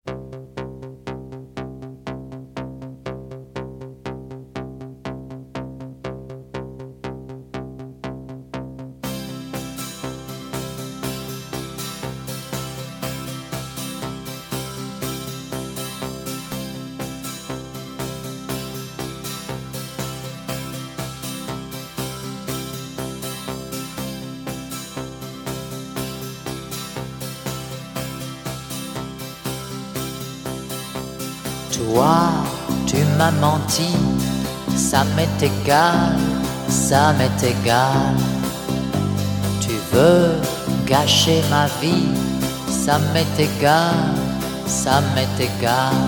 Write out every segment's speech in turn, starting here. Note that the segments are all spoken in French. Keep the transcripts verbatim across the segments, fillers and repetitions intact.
Toi, tu m'as menti, ça m'est égal, ça m'est égal. Tu veux gâcher ma vie, ça m'est égal, ça m'est égal.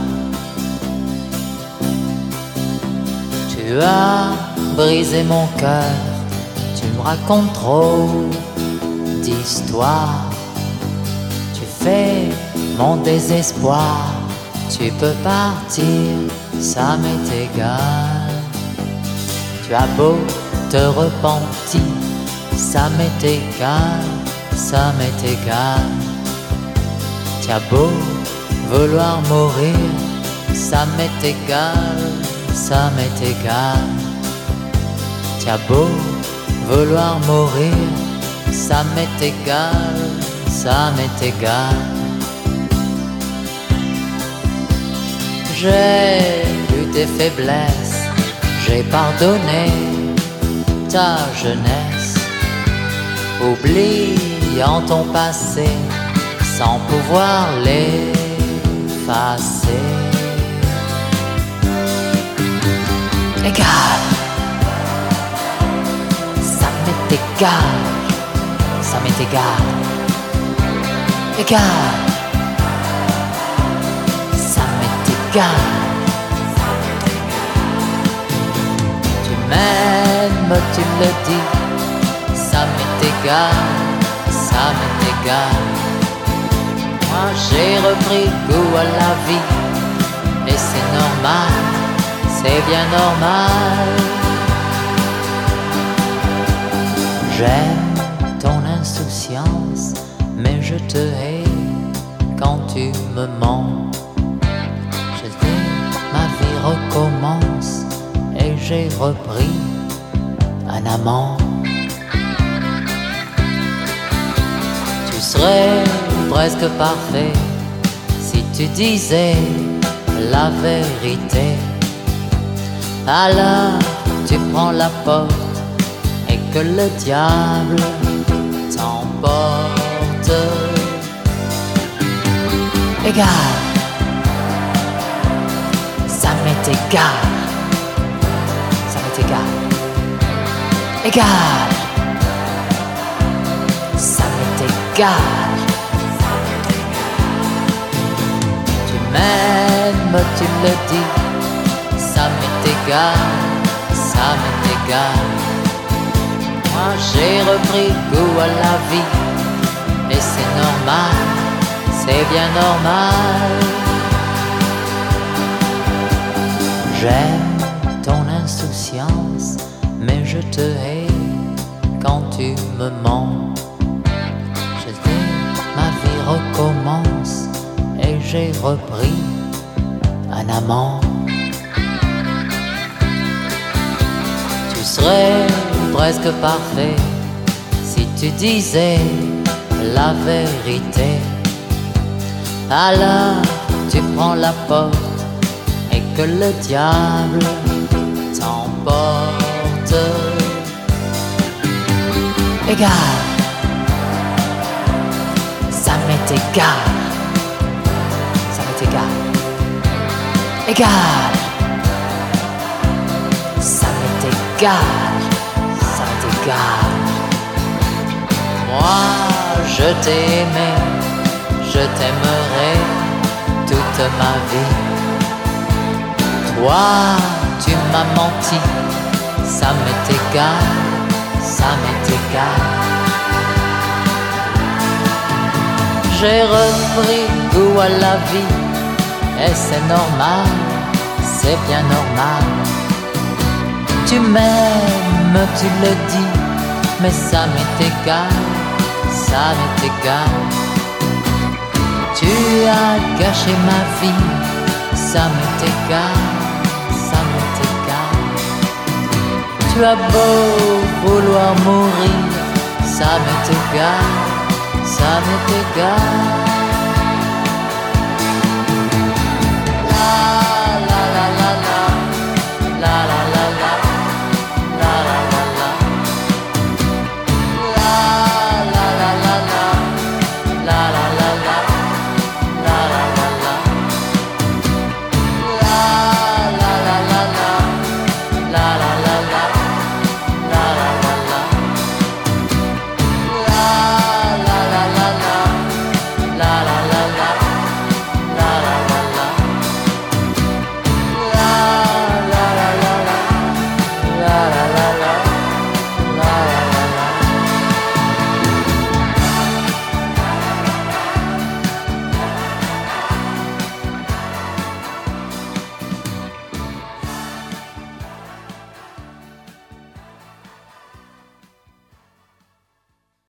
Tu as brisé mon cœur, tu me racontes trop d'histoires. Tu fais mon désespoir. Tu peux partir, ça m'est égal. Tu as beau te repentir, ça m'est égal, ça m'est égal. Tu as beau vouloir mourir, ça m'est égal, ça m'est égal. Tu as beau vouloir mourir, ça m'est égal, ça m'est égal. J'ai vu tes faiblesses, j'ai pardonné ta jeunesse, oubliant ton passé sans pouvoir l'effacer. Égal, ça m'est égal, ça m'est égal. Égal, tu m'aimes, tu me le dis, ça m'est égal, ça m'est égal. Moi j'ai repris goût à la vie, et c'est normal, c'est bien normal. J'aime ton insouciance, mais je te hais quand tu me mens. Ma vie recommence et j'ai repris un amant. Tu serais presque parfait si tu disais la vérité. Alors tu prends la porte et que le diable t'emporte. Égal, ça m'est égal, ça m'est égal. Égal, ça m'est égal. Tu m'aimes, tu me le dis, ça m'est égal, ça m'est égal. Moi j'ai repris goût à la vie, et c'est normal, c'est bien normal. J'aime ton insouciance, mais je te hais quand tu me mens. Je dis, ma vie recommence et j'ai repris un amant. Tu serais presque parfait si tu disais la vérité. Alors tu prends la porte et que le diable t'emporte. Égal, ça m'est égal, ça m'est égal. Égal, ça m'est égal, ça m'est égal. Moi je t'ai aimé, je t'aimerai toute ma vie. Toi, tu m'as menti, ça m'est égal, ça m'est égal. J'ai repris goût à la vie, et c'est normal, c'est bien normal. Tu m'aimes, tu le dis, mais ça m'est égal, ça m'est égal. Tu as gâché ma vie, ça m'est égal, ça m'est égal. Tu as beau vouloir mourir, ça m'est égal, ça m'est égal.